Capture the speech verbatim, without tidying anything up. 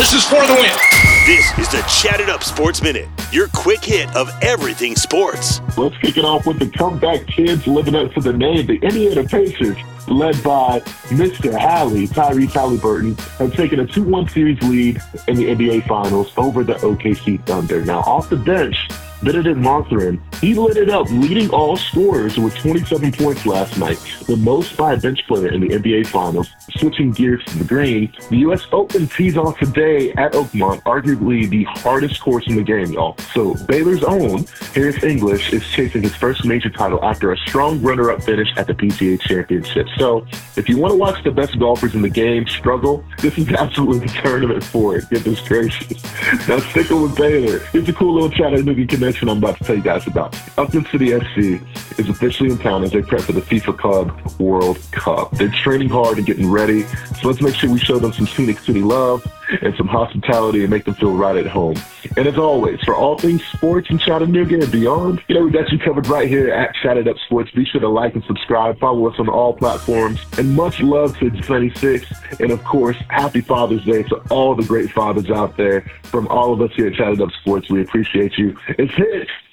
This is for the win. This is the Chatted Up Sports Minute, your quick hit of everything sports. Let's kick it off with the comeback kids living up to the name. The Indiana Pacers, led by Mister Halley, Tyrese Halliburton, have taken a two one series lead in the N B A Finals over the O K C Thunder. Now, off the bench, Benedict Mathurin, he lit it up, leading all scorers with twenty-seven points last night, the most by a bench player in the N B A Finals. Switching gears to the green, the U S Open tees off today at Oakmont, arguably the hardest course in the game, y'all. So Baylor's own Harris English is chasing his first major title after a strong runner-up finish at the P G A Championship. So if you want to watch the best golfers in the game struggle, this is absolutely the tournament for it. Goodness gracious. Now sticking with Baylor, here's a cool little Chattanooga connection I'm about to tell you guys about. Upton City F C is officially in town as they prep for the FIFA Club World Cup. They're training hard and getting ready, so let's make sure we show them some Scenic City love and some hospitality and make them feel right at home. And as always, for all things sports in Chattanooga and beyond, you know, we got you covered right here at Chatted Up Sports. Be sure to like and subscribe, follow us on all platforms, and much love to twenty-six. And of course, happy Father's Day to all the great fathers out there. From all of us here at Chatted Up Sports, we appreciate you. It's hit.